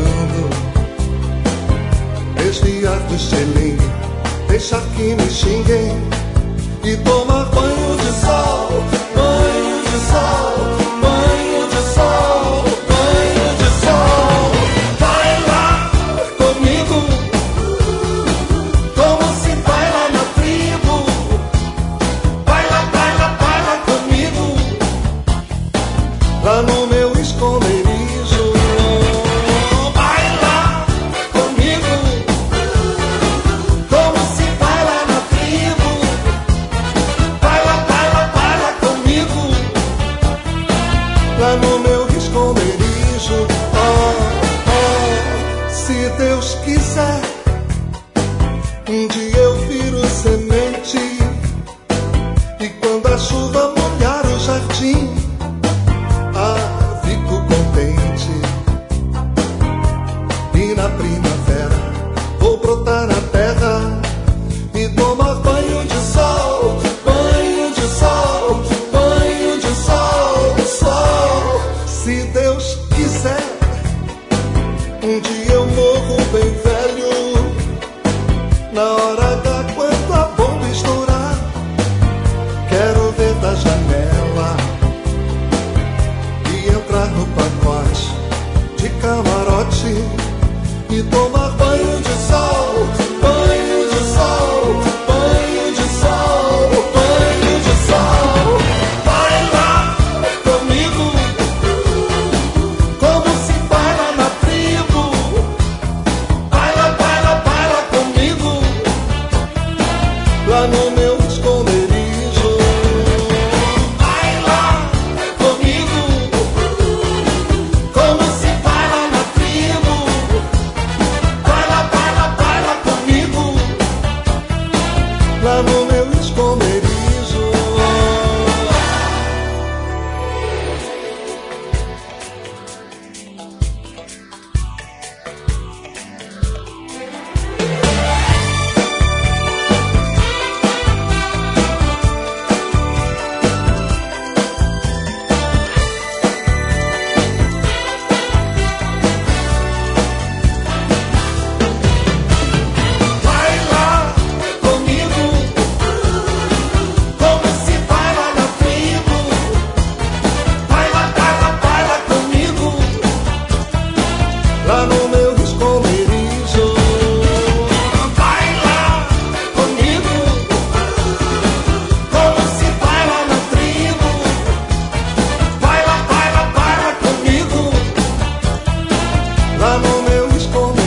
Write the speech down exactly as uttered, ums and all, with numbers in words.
chegando. Desviar do estilingue, deixar que me xinguem e tomar banho de sol, banho de sol, banho de sol, banho de sol. Vai lá comigo, como se vai lá na tribo. Vai lá, vai lá, vai lá comigo, lá no meu esconderijo. Vai lá comigo, como se vai lá na tribo. Vai lá, vai lá, vai lá comigo, lá no meu esconderijo. Oh, oh, se Deus quiser, um dia eu viro semente, e quando a chuva molhar o jardim, ah, fico contente. E na primavera vou brotar na terra e tomar banho de sol, banho de sol, banho de sol, sol. Se Deus quiser, um dia eu morro bem velho, na hora H, quando a bomba estourar. Quero ver da janela e entrar no pacote de camarote e tomar banho de sol, banho de sol, banho de sol, banho de sol. Vai lá comigo, como se vai lá na tribo. Vai lá, vai lá, vai lá comigo, lá no meu esconderijo. Vai lá comigo, como se vai lá na tribo. Vai lá, vai lá, vai lá comigo, lá no meu esconderijo. Vai lá comigo, como se vai lá na tribo. Vai lá, vai lá, vai lá comigo, lá no meu esconderijo. Vai lá comigo, como se vai lá na tribo. Vai lá, vai lá, vai lá comigo, lá no meu esconderijo.